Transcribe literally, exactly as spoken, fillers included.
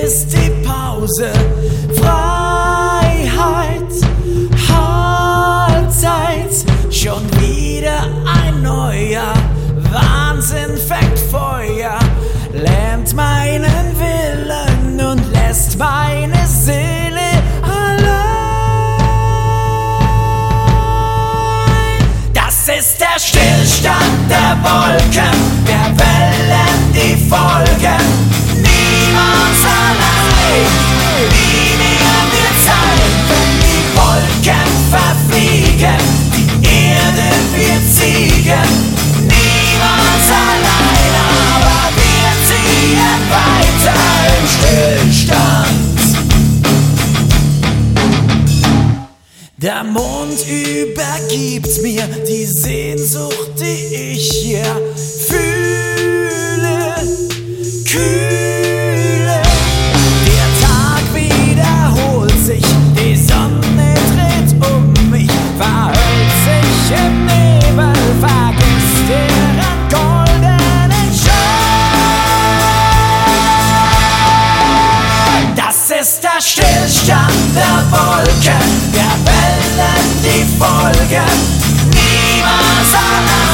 ist die Pause. Freiheit, Halbzeit, schon wieder ein neuer Wahnsinn fängt Feuer, lähmt meinen Willen und lässt meine Seele allein. Das ist der Stillstand der Wolken, der Wellen die Folgen. Niemals allein, nie mehr wird Zeit, wenn die Wolken verfliegen, die Erde wird siegen. Niemals allein, aber wir ziehen weiter im Stillstand. Der Mond übergibt mir die Sehnsucht, die ich hier fühle, kühle. Der Tag wiederholt sich, die Sonne dreht um mich, verhüllt sich im Nebel, vergisst ihren goldenen Schein. Das ist der Stillstand der Wolken, der Wellen die Folgen. Niemals allein.